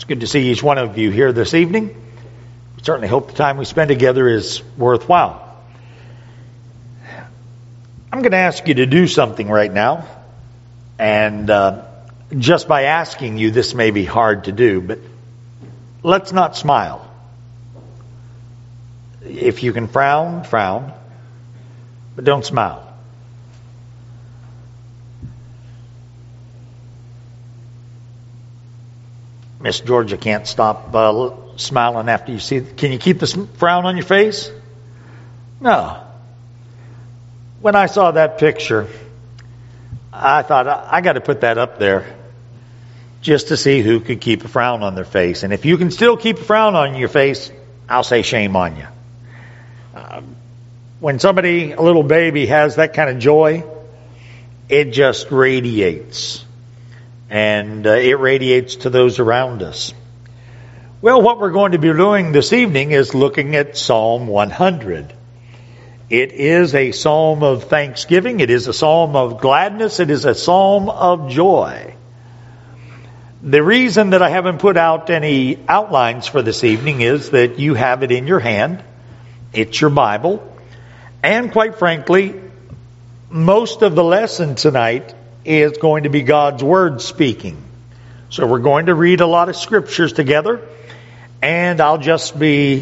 good to see each one of you here this evening. We certainly hope the time we spend together is worthwhile. I'm going to ask you to do something right now. And just by asking you, this may be hard to do, but let's not smile. If you can frown, frown, but don't smile. Miss Georgia can't stop smiling after you see. Can you keep the frown on your face? No. When I saw that picture, I thought, I got to put that up there just to see who could keep a frown on their face. And if you can still keep a frown on your face, I'll say shame on you. When somebody, a little baby, has that kind of joy, it just radiates. And it radiates to those around us. Well, what we're going to be doing this evening is looking at Psalm 100. It is a psalm of thanksgiving. It is a psalm of gladness. It is a psalm of joy. The reason that I haven't put out any outlines for this evening is that you have it in your hand. It's your Bible. And quite frankly, most of the lesson tonight is going to be God's Word speaking. So we're going to read a lot of scriptures together. And I'll just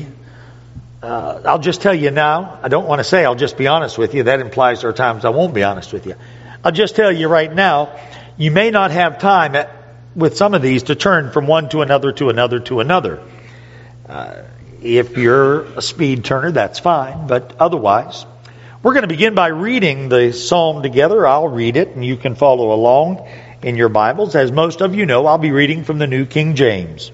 tell you now, I don't want to say I'll just be honest with you. That implies there are times I won't be honest with you. I'll just tell you right now, you may not have time with some of these to turn from one to another to another to another. If you're a speed turner, that's fine. But otherwise, we're going to begin by reading the psalm together. I'll read it and you can follow along in your Bibles. As most of you know, I'll be reading from the New King James.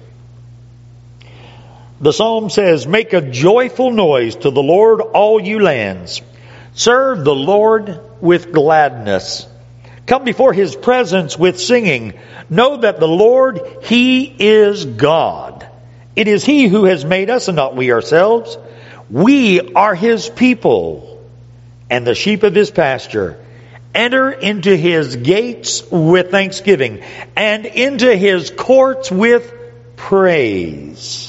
The psalm says, "Make a joyful noise to the Lord, all you lands. Serve the Lord with gladness. Come before His presence with singing. Know that the Lord, He is God. It is He who has made us and not we ourselves. We are His people and the sheep of His pasture. Enter into His gates with thanksgiving and into His courts with praise.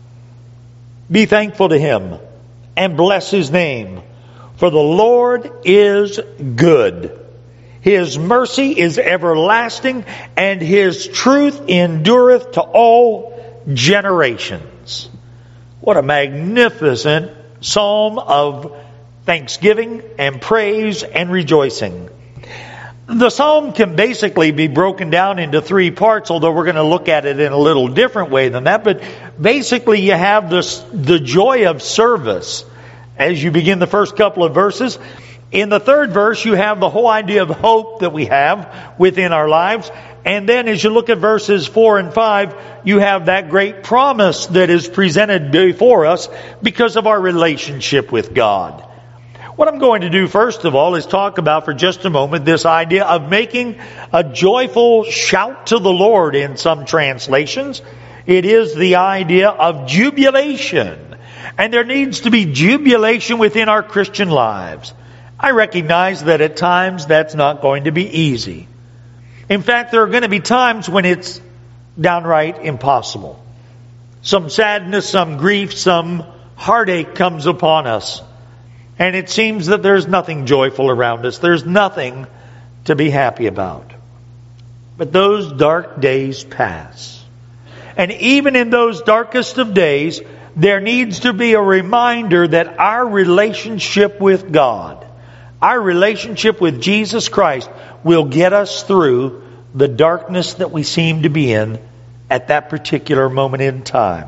Be thankful to Him and bless His name, for the Lord is good. His mercy is everlasting, and His truth endureth to all generations." What a magnificent psalm of thanksgiving and praise and rejoicing. The psalm can basically be broken down into three parts, although we're going to look at it in a little different way than that. But basically you have the joy of service as you begin the first couple of verses. In the third verse, you have the whole idea of hope that we have within our lives. And then as you look at verses 4 and 5, you have that great promise that is presented before us because of our relationship with God. What I'm going to do first of all is talk about for just a moment this idea of making a joyful shout to the Lord in some translations. It is the idea of jubilation. And there needs to be jubilation within our Christian lives. I recognize that at times that's not going to be easy. In fact, there are going to be times when it's downright impossible. Some sadness, some grief, some heartache comes upon us. And it seems that there's nothing joyful around us. There's nothing to be happy about. But those dark days pass. And even in those darkest of days, there needs to be a reminder that our relationship with God, our relationship with Jesus Christ, will get us through the darkness that we seem to be in at that particular moment in time.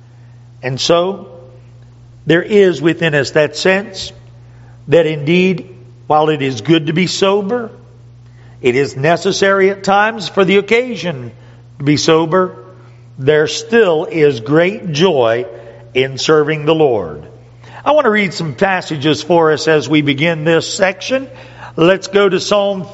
And so, there is within us that sense that indeed, while it is good to be sober, it is necessary at times for the occasion to be sober, there still is great joy in serving the Lord. I want to read some passages for us as we begin this section. Let's go to Psalm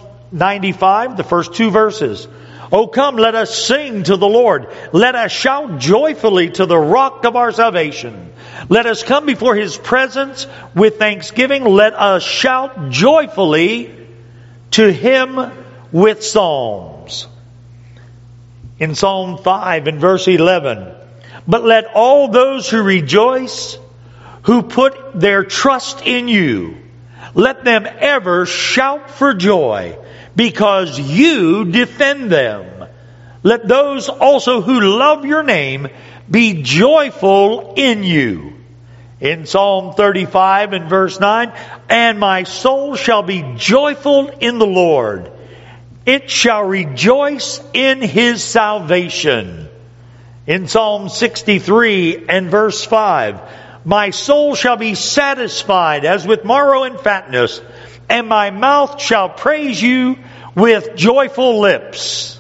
95, the first two verses. "O come, let us sing to the Lord. Let us shout joyfully to the rock of our salvation. Let us come before His presence with thanksgiving. Let us shout joyfully to Him with psalms." In Psalm 5 and verse 11, but let all those who rejoice, who put their trust in you, let them ever shout for joy, because you defend them. Let those also who love your name be joyful in you. In Psalm 35 and verse 9, and my soul shall be joyful in the Lord. It shall rejoice in His salvation. In Psalm 63 and verse 5, my soul shall be satisfied as with marrow and fatness, and my mouth shall praise you with joyful lips.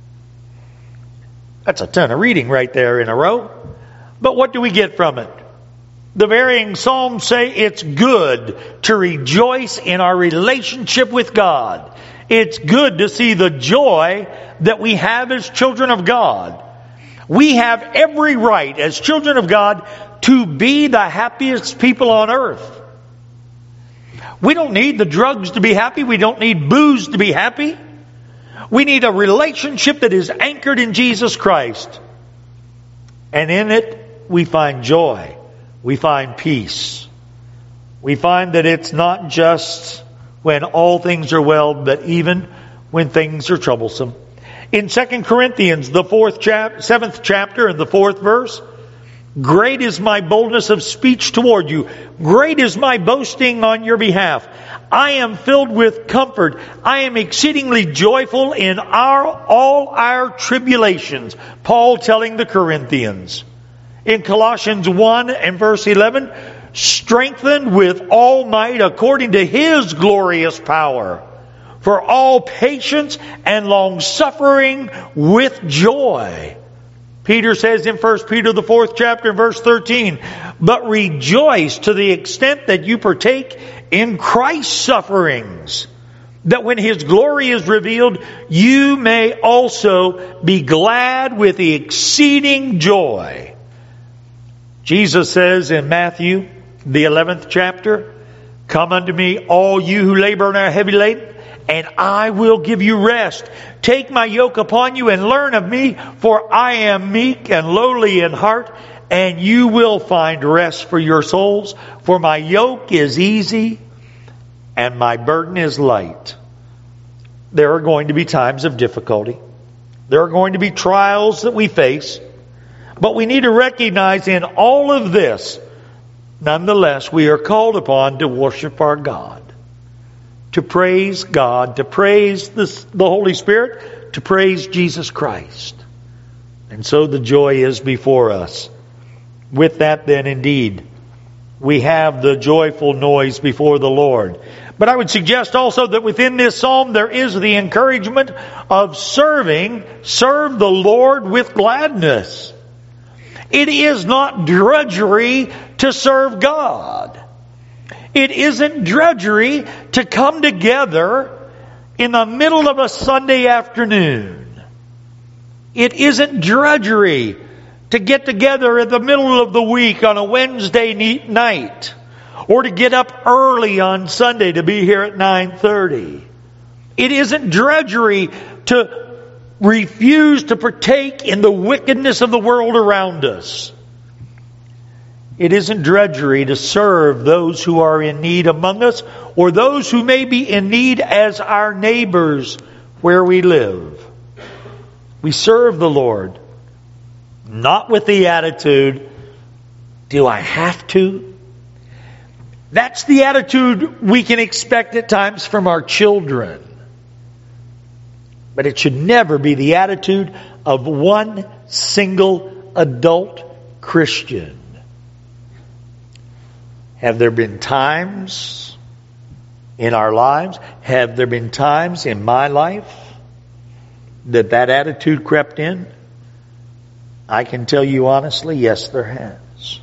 That's a ton of reading right there in a row. But what do we get from it? The varying Psalms say it's good to rejoice in our relationship with God. It's good to see the joy that we have as children of God. We have every right as children of God to be the happiest people on earth. We don't need the drugs to be happy. We don't need booze to be happy. We need a relationship that is anchored in Jesus Christ. And in it, we find joy. We find peace. We find that it's not just when all things are well, but even when things are troublesome. In 2 Corinthians, the 7th chapter and the 4th verse, great is my boldness of speech toward you. Great is my boasting on your behalf. I am filled with comfort. I am exceedingly joyful in all our tribulations. Paul telling the Corinthians. In Colossians 1 and verse 11, strengthened with all might according to His glorious power, for all patience and long suffering with joy. Peter says in 1 Peter the 4th chapter verse 13, but rejoice to the extent that you partake in Christ's sufferings, that when His glory is revealed, you may also be glad with the exceeding joy. Jesus says in Matthew the 11th chapter, come unto me, all you who labor and are heavy laden, and I will give you rest. Take my yoke upon you and learn of me, for I am meek and lowly in heart, and you will find rest for your souls. For my yoke is easy and my burden is light. There are going to be times of difficulty. There are going to be trials that we face. But we need to recognize in all of this, nonetheless, we are called upon to worship our God. To praise God, to praise the Holy Spirit, to praise Jesus Christ. And so the joy is before us. With that then, indeed, we have the joyful noise before the Lord. But I would suggest also that within this psalm there is the encouragement of serve the Lord with gladness. It is not drudgery to serve God. It isn't drudgery to come together in the middle of a Sunday afternoon. It isn't drudgery to get together in the middle of the week on a Wednesday night, or to get up early on Sunday to be here at 9:30. It isn't drudgery to refuse to partake in the wickedness of the world around us. It isn't drudgery to serve those who are in need among us, or those who may be in need as our neighbors where we live. We serve the Lord, not with the attitude, do I have to? That's the attitude we can expect at times from our children. But it should never be the attitude of one single adult Christian. Have there been times in our lives, have there been times in my life that attitude crept in? I can tell you honestly, yes, there has.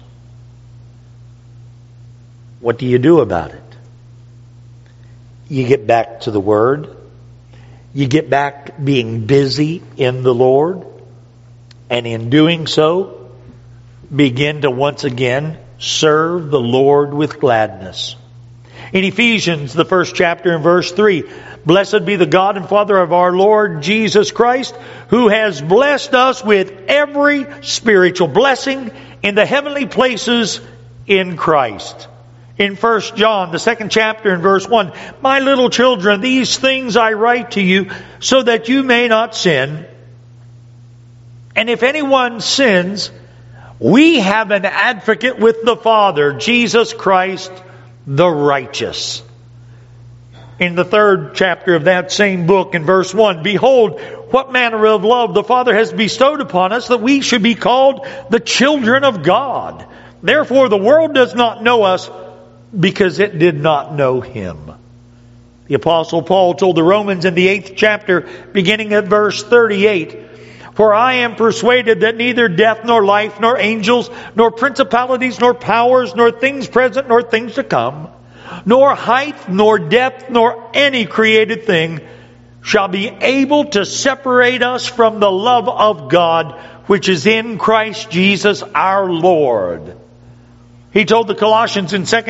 What do you do about it? You get back to the Word. You get back being busy in the Lord. And in doing so, begin to once again serve the Lord with gladness. In Ephesians, the first chapter and verse 3, blessed be the God and Father of our Lord Jesus Christ, who has blessed us with every spiritual blessing in the heavenly places in Christ. In 1 John, the second chapter and verse 1, my little children, these things I write to you so that you may not sin. And if anyone sins, we have an advocate with the Father, Jesus Christ the righteous. In the third chapter of that same book, in verse 1, behold, what manner of love the Father has bestowed upon us, that we should be called the children of God. Therefore the world does not know us, because it did not know Him. The Apostle Paul told the Romans in the 8th chapter, beginning at verse 38, for I am persuaded that neither death, nor life, nor angels, nor principalities, nor powers, nor things present, nor things to come, nor height, nor depth, nor any created thing shall be able to separate us from the love of God, which is in Christ Jesus our Lord. He told the Corinthians in 2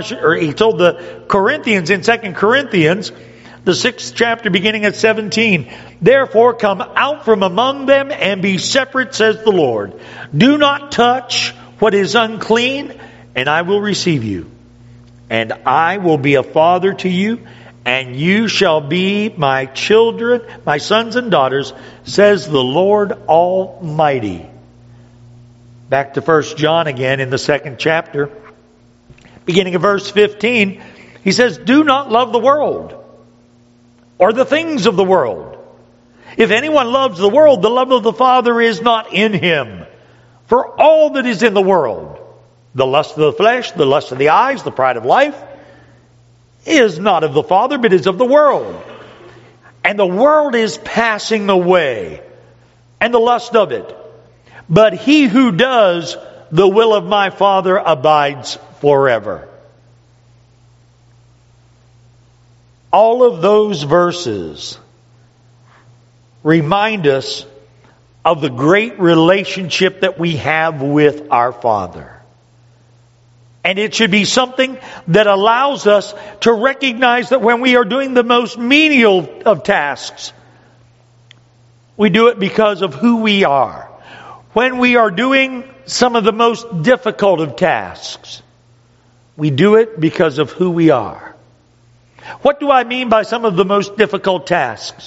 Corinthians, the 6th chapter beginning at 17, therefore come out from among them and be separate, says the Lord. Do not touch what is unclean, and I will receive you. And I will be a father to you, and you shall be my children, my sons and daughters, says the Lord Almighty. Back to 1 John again in the 2nd chapter, beginning of verse 15, he says, do not love the world or the things of the world. If anyone loves the world, the love of the Father is not in him. For all that is in the world, the lust of the flesh, the lust of the eyes, the pride of life, is not of the Father, but is of the world. And the world is passing away, and the lust of it. But he who does the will of my Father abides forever. All of those verses remind us of the great relationship that we have with our Father. And it should be something that allows us to recognize that when we are doing the most menial of tasks, we do it because of who we are. When we are doing some of the most difficult of tasks, we do it because of who we are. What do I mean by some of the most difficult tasks?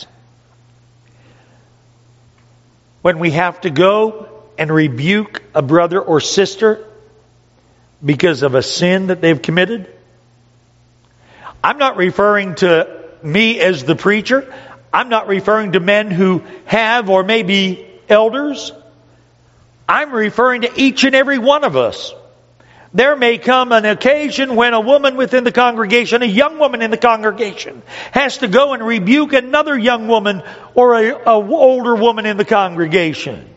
When we have to go and rebuke a brother or sister because of a sin that they've committed. I'm not referring to me as the preacher. I'm not referring to men who have or may be elders. I'm referring to each and every one of us. There may come an occasion when a woman within the congregation, a young woman in the congregation, has to go and rebuke another young woman or a older woman in the congregation.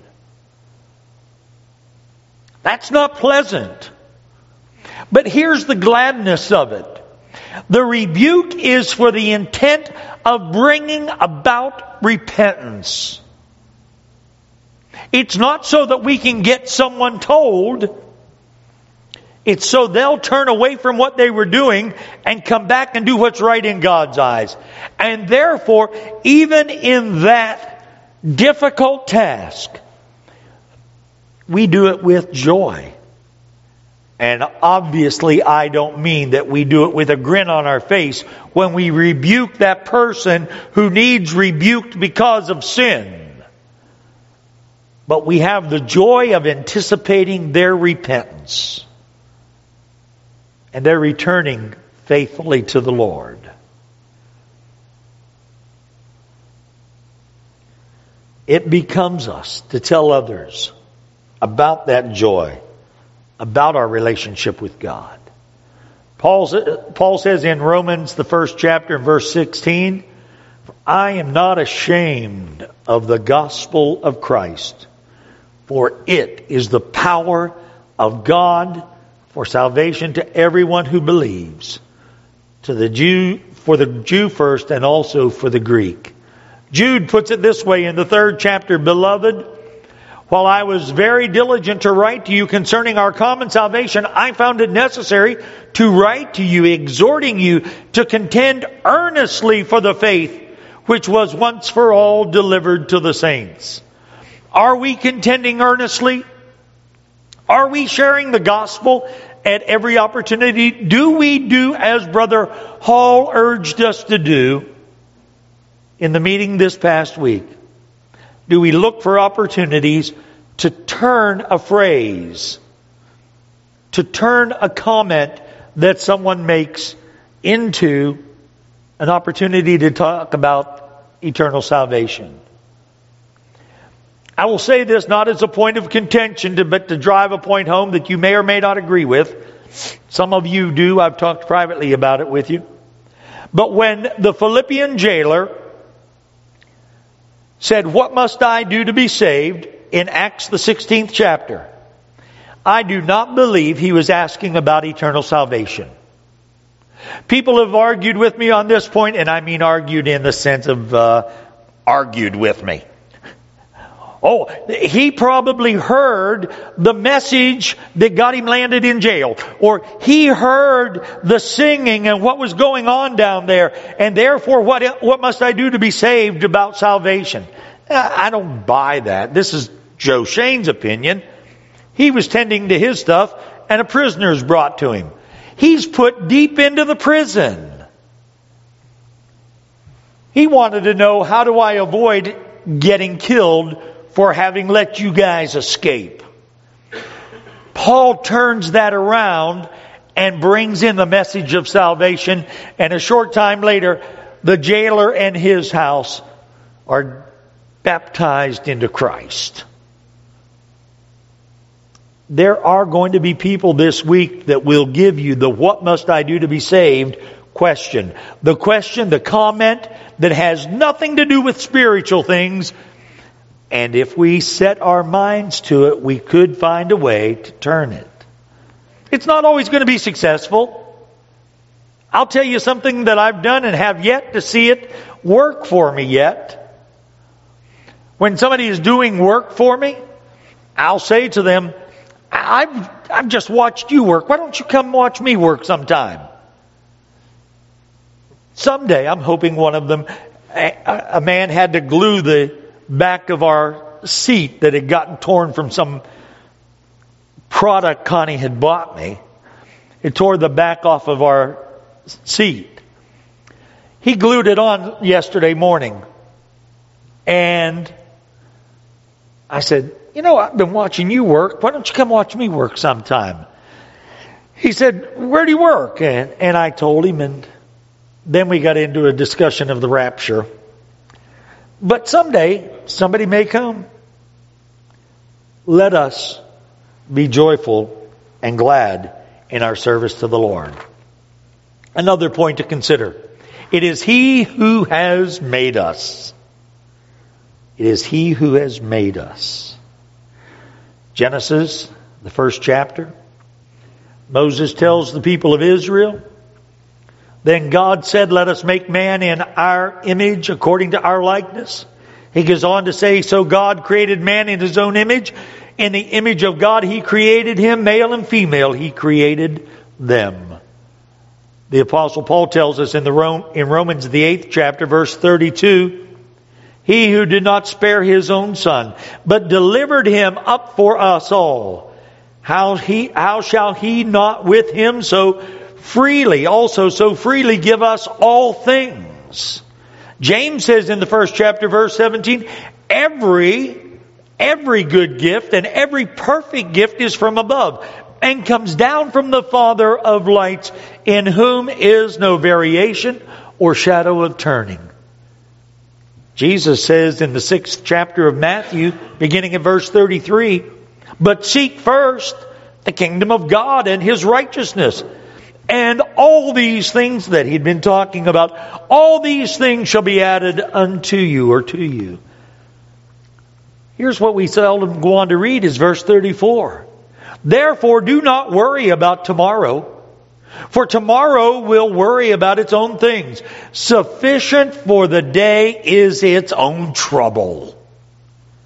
That's not pleasant. But here's the gladness of it. The rebuke is for the intent of bringing about repentance. It's not so that we can get someone told. It's so they'll turn away from what they were doing and come back and do what's right in God's eyes. And therefore, even in that difficult task, we do it with joy. And obviously, I don't mean that we do it with a grin on our face when we rebuke that person who needs rebuked because of sin. But we have the joy of anticipating their repentance. And they're returning faithfully to the Lord. It becomes us to tell others about that joy, about our relationship with God. Paul says in Romans, the 1st chapter, verse 16, I am not ashamed of the gospel of Christ, for it is the power of God for salvation to everyone who believes, to the Jew, for the Jew first, and also for the Greek. Jude puts it this way in the 3rd chapter, beloved, While I was very diligent to write to you concerning our common salvation, I found it necessary to write to you, exhorting you to contend earnestly for the faith which was once for all delivered to the saints. Are we contending earnestly? Are we sharing the gospel at every opportunity? Do we do as Brother Hall urged us to do in the meeting this past week? Do we look for opportunities to turn a phrase, to turn a comment that someone makes into an opportunity to talk about eternal salvation? I will say this not as a point of contention, but to drive a point home that you may or may not agree with. Some of you do. I've talked privately about it with you. But when the Philippian jailer said, "What must I do to be saved?" in Acts the 16th chapter, I do not believe he was asking about eternal salvation. People have argued with me on this point, and I mean argued in the sense of argued with me. Oh, he probably heard the message that got him landed in jail. Or he heard the singing and what was going on down there. And therefore, what must I do to be saved about salvation? I don't buy that. This is Joe Shane's opinion. He was tending to his stuff and a prisoner is brought to him. He's put deep into the prison. He wanted to know, how do I avoid getting killed for having let you guys escape? Paul turns that around and brings in the message of salvation. And a short time later, the jailer and his house are baptized into Christ. There are going to be people this week that will give you the "what must I do to be saved" question. The question, the comment that has nothing to do with spiritual things. And if we set our minds to it, we could find a way to turn it. It's not always going to be successful. I'll tell you something that I've done and have yet to see it work for me yet. When somebody is doing work for me, I'll say to them, I've just watched you work. Why don't you come watch me work sometime? Someday, I'm hoping one of them, a man had to glue the back of our seat that had gotten torn from some product Connie had bought me. It tore the back off of our seat. He glued it on yesterday morning. And I said, I've been watching you work. Why don't you come watch me work sometime? He said, where do you work? And I told him, and then we got into a discussion of the rapture. But someday, somebody may come. Let us be joyful and glad in our service to the Lord. Another point to consider. It is He who has made us. It is He who has made us. Genesis, the first chapter. Moses tells the people of Israel, then God said, let us make man in our image according to our likeness. He goes on to say, so God created man in His own image. In the image of God He created him, male and female He created them. The Apostle Paul tells us in Romans the 8th chapter, verse 32, He who did not spare His own Son, but delivered Him up for us all, how shall He not with Him also so freely give us all things? James says in the first chapter, verse 17, every good gift and every perfect gift is from above and comes down from the Father of lights, in whom is no variation or shadow of turning. Jesus says in the 6th chapter of Matthew, beginning at verse 33, but seek first the kingdom of God and His righteousness, and all these things that He'd been talking about, all these things shall be added unto you or to you. Here's what we seldom go on to read is verse 34. Therefore do not worry about tomorrow, for tomorrow will worry about its own things. Sufficient for the day is its own trouble.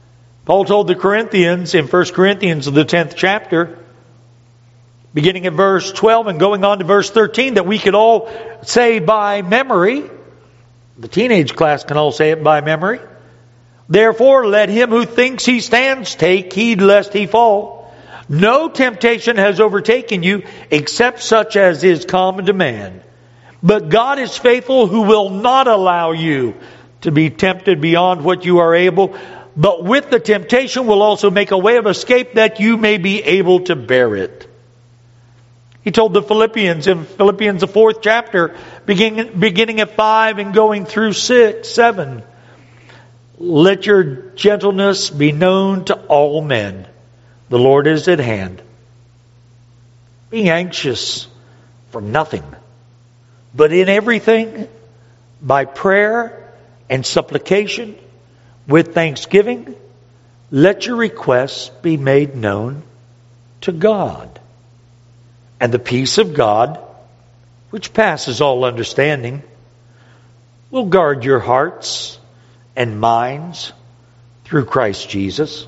Paul told the Corinthians in 1 Corinthians, the 10th chapter, beginning at verse 12 and going on to verse 13, that we could all say by memory. The teenage class can all say it by memory. Therefore, let him who thinks he stands take heed lest he fall. No temptation has overtaken you except such as is common to man. But God is faithful, who will not allow you to be tempted beyond what you are able, but with the temptation will also make a way of escape that you may be able to bear it. He told the Philippians in Philippians, the 4th chapter, beginning at 5 and going through 6, 7. Let your gentleness be known to all men. The Lord is at hand. Be anxious for nothing, but in everything, by prayer and supplication, with thanksgiving, let your requests be made known to God. And the peace of God, which passes all understanding, will guard your hearts and minds through Christ Jesus.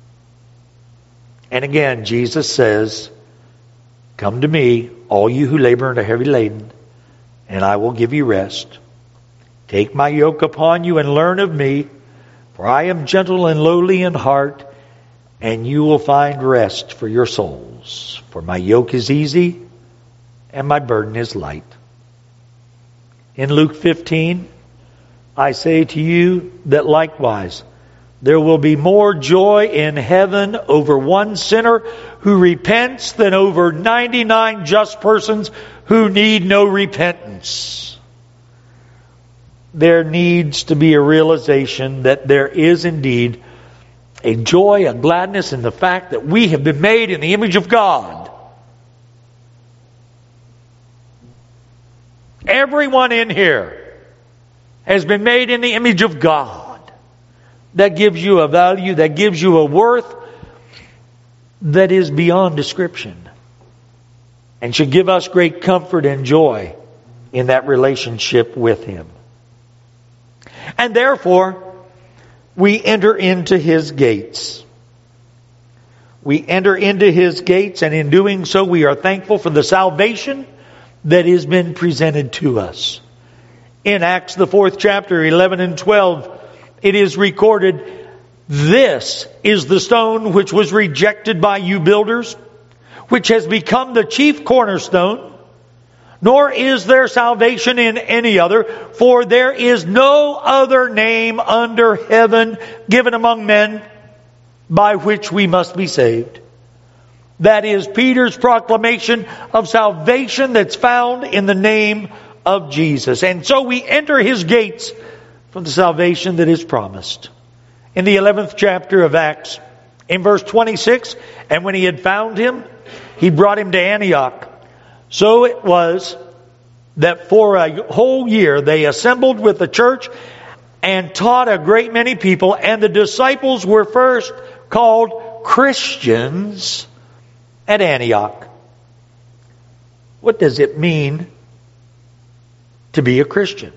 And again, Jesus says, come to me, all you who labor and are heavy laden, and I will give you rest. Take my yoke upon you and learn of me, for I am gentle and lowly in heart, and you will find rest for your souls. For my yoke is easy and my burden is light. In Luke 15, I say to you that likewise there will be more joy in heaven over one sinner who repents than over 99 just persons who need no repentance. There needs to be a realization that there is indeed a joy, a gladness in the fact that we have been made in the image of God. Everyone in here has been made in the image of God. That gives you a value, that gives you a worth that is beyond description, and should give us great comfort and joy in that relationship with Him. And therefore, we enter into His gates. We enter into His gates, and in doing so, we are thankful for the salvation that has been presented to us. In Acts, the 4th chapter, 11 and 12, it is recorded, this is the stone which was rejected by you builders, which has become the chief cornerstone. Nor is there salvation in any other, for there is no other name under heaven given among men by which we must be saved. That is Peter's proclamation of salvation that's found in the name of Jesus. And so we enter His gates from the salvation that is promised. In the 11th chapter of Acts, in verse 26, and when he had found him, he brought him to Antioch. So it was that for a whole year they assembled with the church and taught a great many people, and the disciples were first called Christians at Antioch. What does it mean to be a Christian?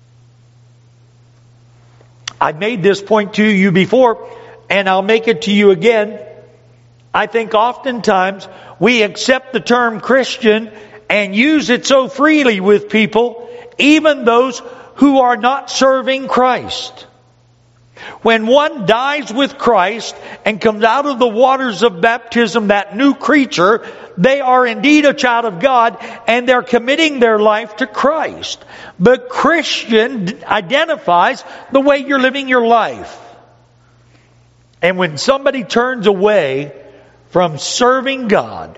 I've made this point to you before, and I'll make it to you again. I think oftentimes we accept the term Christian and use it so freely with people, even those who are not serving Christ. When one dies with Christ and comes out of the waters of baptism, that new creature, they are indeed a child of God, and they're committing their life to Christ. But Christian identifies the way you're living your life. And when somebody turns away from serving God,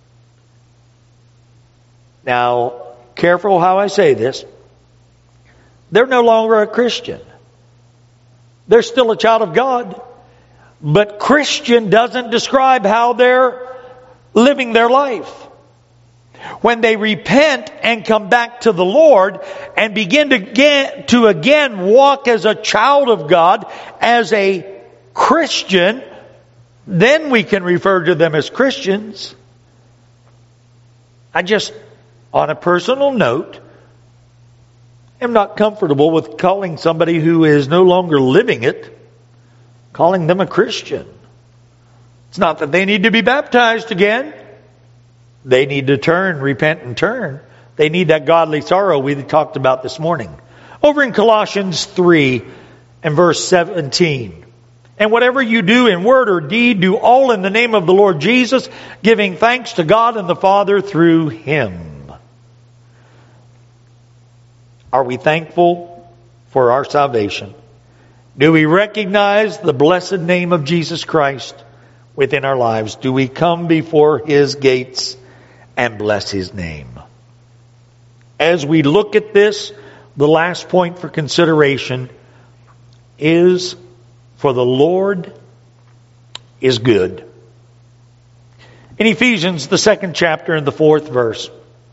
now, careful how I say this, they're no longer a Christian. They're still a child of God. But Christian doesn't describe how they're living their life. When they repent and come back to the Lord and begin to again walk as a child of God, as a Christian, then we can refer to them as Christians. I just, on a personal note, am not comfortable with calling somebody who is no longer living it, calling them a Christian. It's not that they need to be baptized again. They need to turn, repent and turn. They need that godly sorrow we talked about this morning. Over in Colossians 3 and verse 17. And whatever you do in word or deed, do all in the name of the Lord Jesus, giving thanks to God and the Father through Him. Are we thankful for our salvation? Do we recognize the blessed name of Jesus Christ within our lives? Do we come before His gates and bless His name? As we look at this, the last point for consideration is, for the Lord is good. In Ephesians, the 2nd chapter and the 4th verse.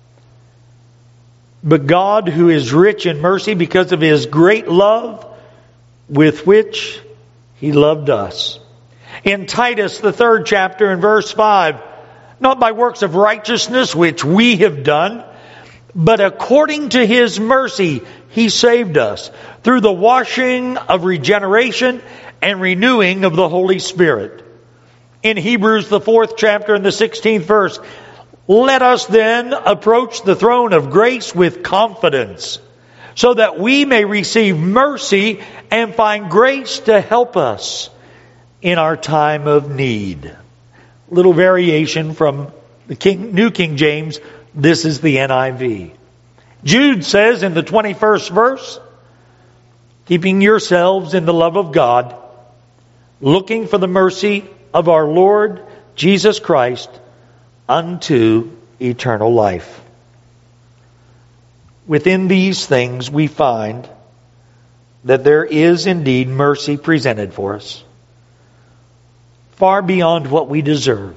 But God, who is rich in mercy because of His great love with which He loved us. In Titus, the 3rd chapter and verse 5. Not by works of righteousness which we have done, but according to His mercy He saved us through the washing of regeneration and renewing of the Holy Spirit. In Hebrews, the 4th chapter and the 16th verse, let us then approach the throne of grace with confidence, so that we may receive mercy and find grace to help us in our time of need. Little variation from the New King James. This is the NIV. Jude says in the 21st verse, keeping yourselves in the love of God, looking for the mercy of our Lord Jesus Christ unto eternal life. Within these things we find that there is indeed mercy presented for us, far beyond what we deserve,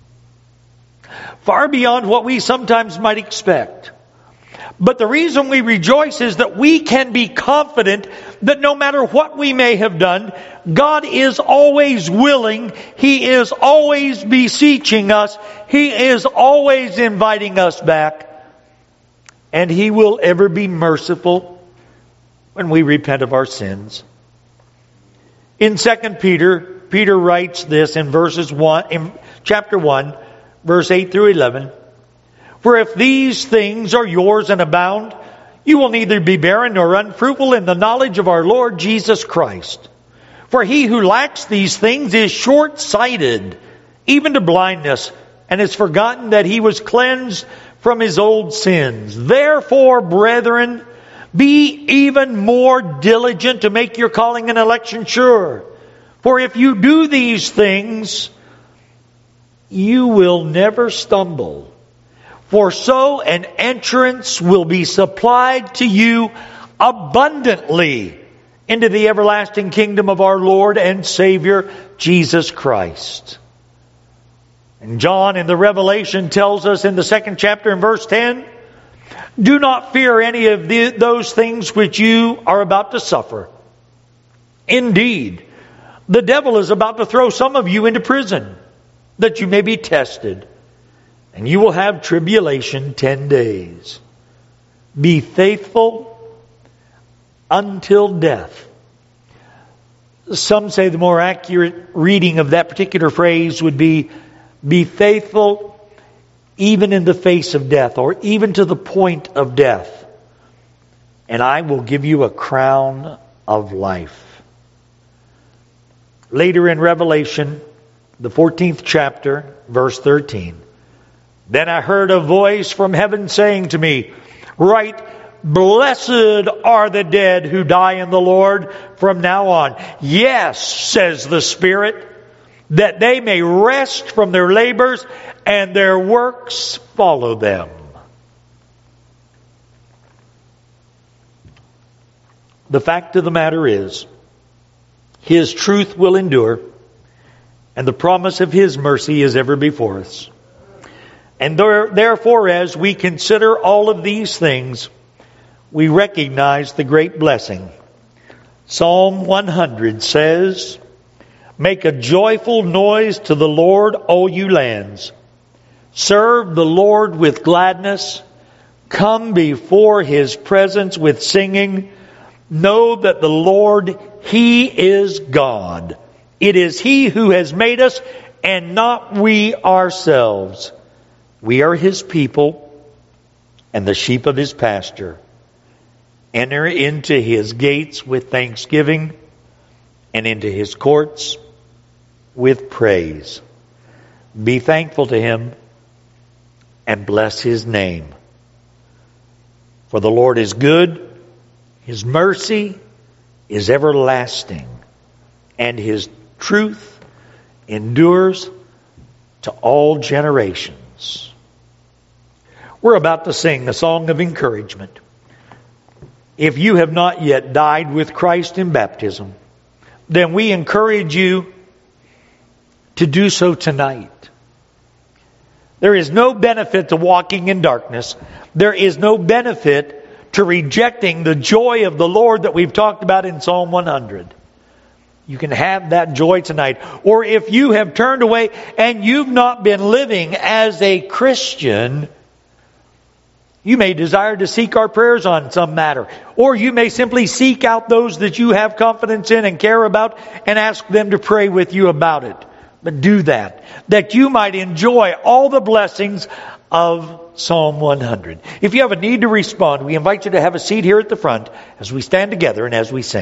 far beyond what we sometimes might expect. But the reason we rejoice is that we can be confident that no matter what we may have done, God is always willing. He is always beseeching us. He is always inviting us back. And He will ever be merciful when we repent of our sins. In 2 Peter, Peter writes this in chapter 1, verse 8 through 11. For if these things are yours and abound, you will neither be barren nor unfruitful in the knowledge of our Lord Jesus Christ. For he who lacks these things is short-sighted, even to blindness, and has forgotten that he was cleansed from his old sins. Therefore, brethren, be even more diligent to make your calling and election sure. For if you do these things, you will never stumble. For so an entrance will be supplied to you abundantly into the everlasting kingdom of our Lord and Savior, Jesus Christ. And John in the Revelation tells us in the 2nd chapter in verse 10, do not fear any of those things which you are about to suffer. Indeed, the devil is about to throw some of you into prison, that you may be tested. And you will have tribulation 10 days. Be faithful until death. Some say the more accurate reading of that particular phrase would be faithful even in the face of death, or even to the point of death. And I will give you a crown of life. Later in Revelation, the 14th chapter, verse 13. Then I heard a voice from heaven saying to me, write, blessed are the dead who die in the Lord from now on. Yes, says the Spirit, that they may rest from their labors and their works follow them. The fact of the matter is, His truth will endure, and the promise of His mercy is ever before us. And therefore, as we consider all of these things, we recognize the great blessing. Psalm 100 says, make a joyful noise to the Lord, all you lands. Serve the Lord with gladness. Come before His presence with singing. Know that the Lord, He is God. It is He who has made us, and not we ourselves. We are His people and the sheep of His pasture. Enter into His gates with thanksgiving and into His courts with praise. Be thankful to Him and bless His name. For the Lord is good, His mercy is everlasting, and His truth endures to all generations. We're about to sing a song of encouragement. If you have not yet died with Christ in baptism, then we encourage you to do so tonight. There is no benefit to walking in darkness. There is no benefit to rejecting the joy of the Lord that we've talked about in Psalm 100. You can have that joy tonight. Or if you have turned away and you've not been living as a Christian, you may desire to seek our prayers on some matter. Or you may simply seek out those that you have confidence in and care about and ask them to pray with you about it. But do that you might enjoy all the blessings of Psalm 100. If you have a need to respond, we invite you to have a seat here at the front as we stand together and as we sing.